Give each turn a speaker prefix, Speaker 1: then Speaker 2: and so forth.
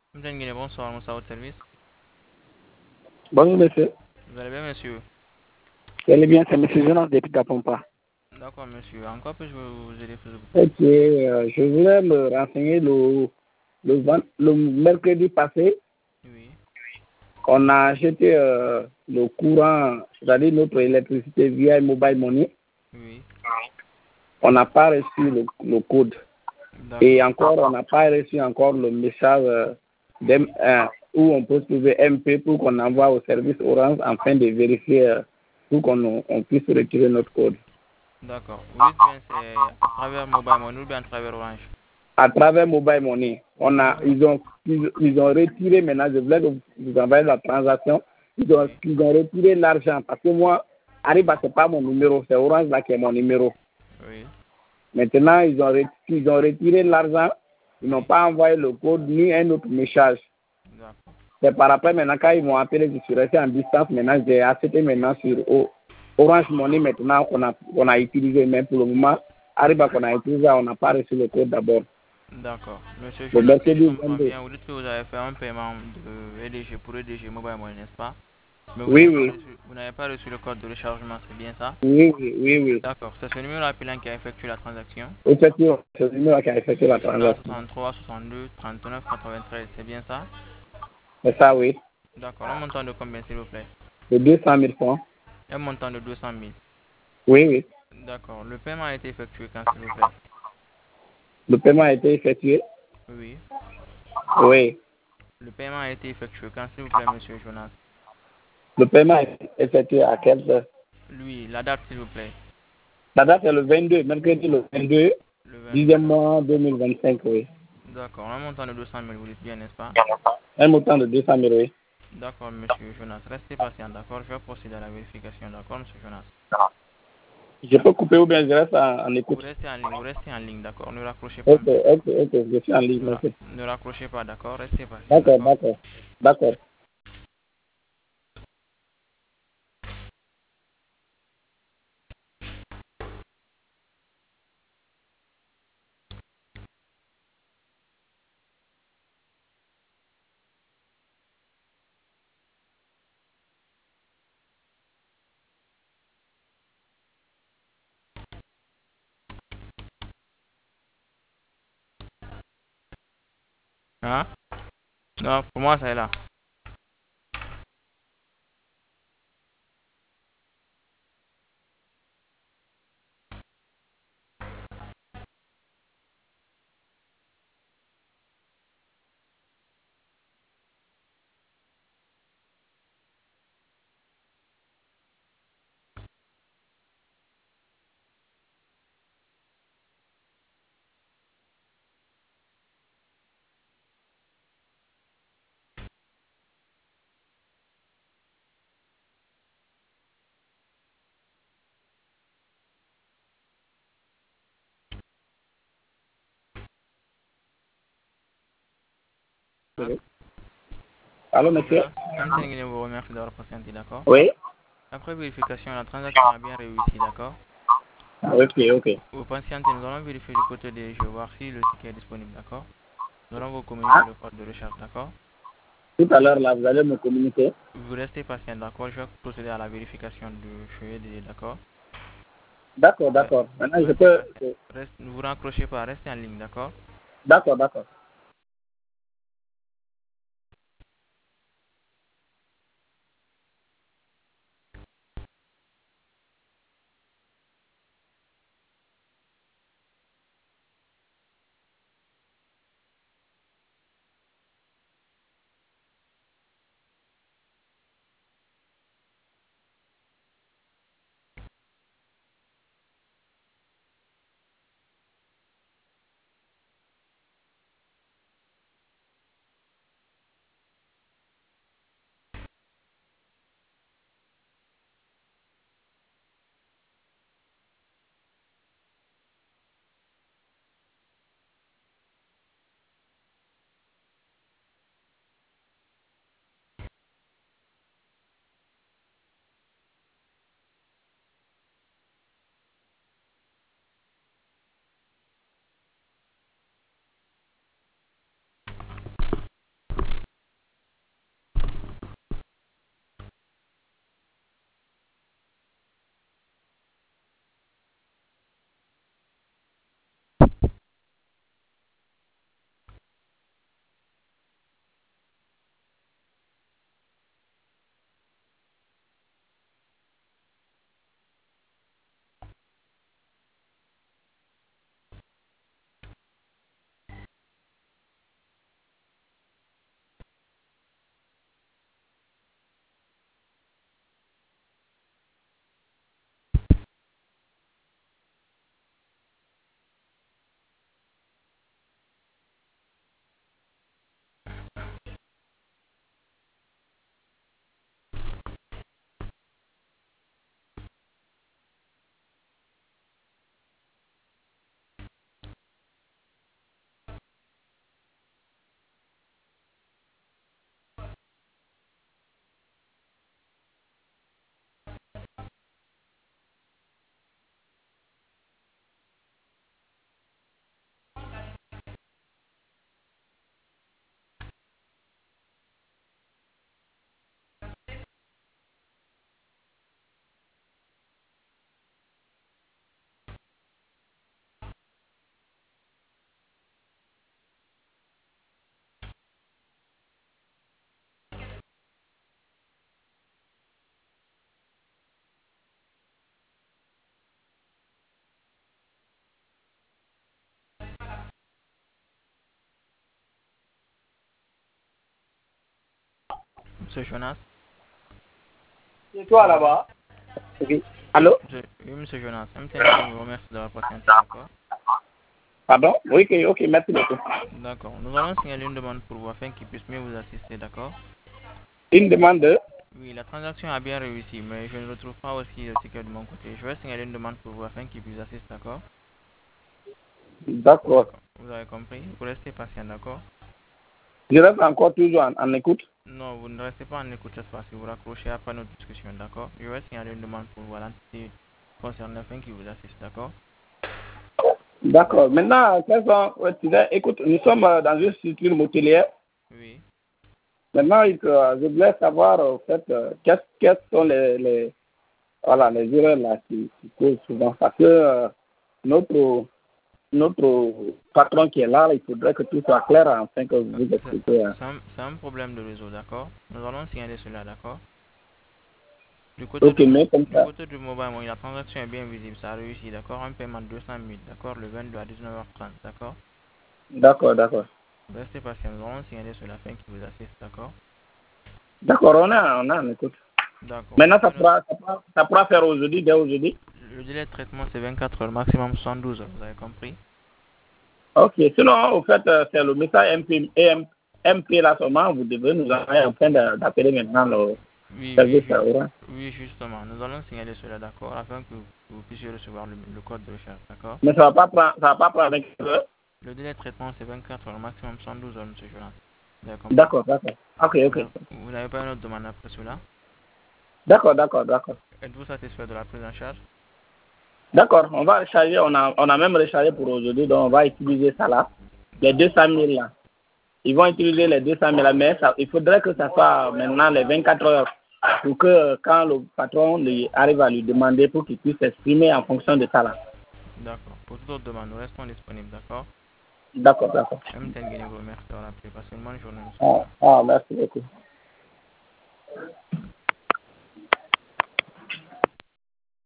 Speaker 1: Monsieur Nguyen, bonsoir, Moussa au service.
Speaker 2: Bonjour monsieur.
Speaker 1: Vous allez bien, monsieur?
Speaker 2: Bel et bien, c'est monsieur Jonas depuis Tapompa.
Speaker 1: D'accord, monsieur. En quoi puis-je vous aider, s'il vous plaît?
Speaker 2: Ok, je voulais me renseigner le mercredi passé.
Speaker 1: Oui,
Speaker 2: On a acheté le courant, c'est-à-dire notre électricité via Mobile Money.
Speaker 1: oui,
Speaker 2: On n'a pas reçu le code. Et
Speaker 1: d'accord,
Speaker 2: encore, on n'a pas reçu encore le message où on peut trouver MP pour qu'on envoie au service Orange afin de vérifier pour qu'on puisse retirer notre code.
Speaker 1: d'accord. Vous dites bien c'est à travers Mobile Money ou bien à travers Orange?
Speaker 2: À travers Mobile Money.
Speaker 1: D'accord,
Speaker 2: Ils ont retiré maintenant, je voulais que vous envoyez la transaction,
Speaker 1: oui,
Speaker 2: ils ont retiré l'argent parce que moi, Arriba, ce n'est pas mon numéro, c'est Orange là qui est mon numéro.
Speaker 1: oui,
Speaker 2: Maintenant, ils ont retiré l'argent, ils n'ont
Speaker 1: oui,
Speaker 2: pas envoyé le code ni un autre message.
Speaker 1: d'accord,
Speaker 2: C'est par après maintenant, quand ils m'ont appelé, je suis resté en distance, maintenant j'ai acheté maintenant sur Orange Money maintenant qu'on a utilisé, mais pour le moment, Arriba qu'on a utilisé, on n'a pas reçu le code d'abord.
Speaker 1: d'accord. Monsieur
Speaker 2: Le
Speaker 1: Jonas, si je
Speaker 2: mercredi
Speaker 1: comprends
Speaker 2: 22.
Speaker 1: bien, vous dites que vous avez fait un paiement de EDG pour EDG Mobile Money, n'est-ce pas? Mais
Speaker 2: Oui, oui.
Speaker 1: vous n'avez pas reçu le code de rechargement, c'est bien ça?
Speaker 2: Oui, oui, oui, oui.
Speaker 1: D'accord, c'est ce numéro appelant qui a effectué la transaction.
Speaker 2: Effectivement, c'est le numéro qui a effectué la transaction.
Speaker 1: 663 62 39 93, c'est bien ça?
Speaker 2: C'est ça, oui.
Speaker 1: D'accord, un montant de combien, s'il vous plaît?
Speaker 2: De 200 000 francs.
Speaker 1: Un montant de 200 000.
Speaker 2: Oui, oui.
Speaker 1: D'accord. Le paiement a été effectué quand, s'il vous plaît?
Speaker 2: Le paiement a été effectué.
Speaker 1: Oui.
Speaker 2: Oui.
Speaker 1: Le paiement a été effectué quand, s'il vous plaît, monsieur Jonas?
Speaker 2: Le paiement a été effectué à quelle heure?
Speaker 1: Lui, la date, s'il vous plaît.
Speaker 2: La date est le 22, mercredi le 22,
Speaker 1: Le 22.
Speaker 2: 10e mois 2025, oui.
Speaker 1: D'accord. Un montant de 200 000, vous dites bien, n'est-ce pas?
Speaker 2: Un montant de 200 000, oui.
Speaker 1: D'accord, monsieur Jonas. Restez patient, d'accord? Je vais procéder à la vérification, d'accord, monsieur Jonas?
Speaker 2: Je peux couper ou bien je reste en écoute.
Speaker 1: Vous restez en ligne, d'accord? Ne raccrochez pas,
Speaker 2: Ok,
Speaker 1: monsieur.
Speaker 2: ok, ok. Je suis en ligne, merci.
Speaker 1: Ne raccrochez pas, d'accord? Restez patient,
Speaker 2: D'accord,
Speaker 1: d'accord?
Speaker 2: d'accord. D'accord.
Speaker 1: Hein? Non, pour moi, ça est là.
Speaker 2: Allô,
Speaker 1: Monsieur
Speaker 2: monsieur?
Speaker 1: Jonas, M. Nguyen vous remercie d'avoir patienté, d'accord?
Speaker 2: Oui?
Speaker 1: Après vérification, la transaction a bien réussi, d'accord?
Speaker 2: Ok, ok.
Speaker 1: Vous patientez, nous allons vérifier du côté des jeux, voir si le ticket est disponible, d'accord? Nous allons vous communiquer le code de recharge, d'accord?
Speaker 2: Tout à l'heure, là, vous allez me communiquer.
Speaker 1: Vous restez patient, d'accord? Je vais procéder à la vérification du jeu, d'accord?
Speaker 2: D'accord,
Speaker 1: Re-
Speaker 2: d'accord. Maintenant, je
Speaker 1: Restez
Speaker 2: peux.
Speaker 1: patient. Ne vous raccrochez pas, restez en ligne, d'accord?
Speaker 2: D'accord, d'accord.
Speaker 1: Monsieur Jonas.
Speaker 2: C'est toi là-bas? Oui. Allô?
Speaker 1: Oui, Monsieur Jonas. MTN vous remercie d'avoir patienté, d'accord?
Speaker 2: Pardon? Oui, ok, merci beaucoup.
Speaker 1: D'accord. Nous allons signaler une demande pour vous afin qu'il puisse mieux vous assister, d'accord?
Speaker 2: Une demande de?
Speaker 1: Oui, la transaction a bien réussi, mais je ne retrouve pas aussi le ticket de mon côté. Je vais signaler une demande pour vous afin qu'il puisse assister, d'accord?
Speaker 2: D'accord.
Speaker 1: Vous avez compris? Vous restez patient, d'accord?
Speaker 2: Je reste encore toujours en écoute.
Speaker 1: Non, vous ne restez pas en écoute cette fois-ci. Vous raccrochez après notre discussion, d'accord? Je vais signaler une demande pour vous à l'entité concernée afin qu'il vous assiste, d'accord?
Speaker 2: D'accord. Maintenant, écoute, nous sommes dans une structure hôtelière.
Speaker 1: Oui.
Speaker 2: Maintenant, je voulais savoir, en fait, quelles sont les erreurs là qui causent souvent. Parce que notre patron qui est là, il faudrait que tout soit clair afin que vous expliquiez.
Speaker 1: C'est un problème de réseau, d'accord? Nous allons signaler cela, d'accord? Du côté
Speaker 2: Ok, mais comme ça.
Speaker 1: côté du mobile, la transaction est bien visible, ça a réussi, d'accord? Un paiement de 200 000, d'accord? Le 22 à 19h30, d'accord?
Speaker 2: D'accord.
Speaker 1: Restez patient, nous allons signaler cela afin qu'il vous assiste, d'accord?
Speaker 2: D'accord, on a en écoute.
Speaker 1: D'accord.
Speaker 2: Maintenant, ça pourra faire aujourd'hui, dès aujourd'hui.
Speaker 1: Le délai de traitement, c'est 24 heures, maximum 72 heures, vous avez compris?
Speaker 2: Ok, sinon, au fait, c'est le message MP là seulement, vous devez nous envoyer en train d'appeler maintenant le service Orange.
Speaker 1: Oui, justement, nous allons signaler cela, d'accord, afin que vous puissiez recevoir le code de recharge, d'accord?
Speaker 2: Mais ça va pas prendre 24 heures.
Speaker 1: Le délai de traitement, c'est 24 heures, maximum 112 heures, monsieur Jonas. Vous avez compris?
Speaker 2: D'accord. Ok.
Speaker 1: Vous n'avez pas une autre demande après cela?
Speaker 2: D'accord.
Speaker 1: Êtes-vous satisfait de la prise en charge?
Speaker 2: D'accord, on va recharger, on a même rechargé pour aujourd'hui, donc on va utiliser ça là, les 200 000 là. Ils vont utiliser les 200 000 là, mais il faudrait que ça soit maintenant les 24 heures pour que quand le patron arrive à lui demander pour qu'il puisse s'exprimer en fonction de ça là.
Speaker 1: D'accord. Pour toute autre demande, nous restons disponibles, d'accord?
Speaker 2: D'accord.
Speaker 1: MTN vous remercie d'avoir appelé. Passez une bonne journée, monsieur.
Speaker 2: Merci beaucoup.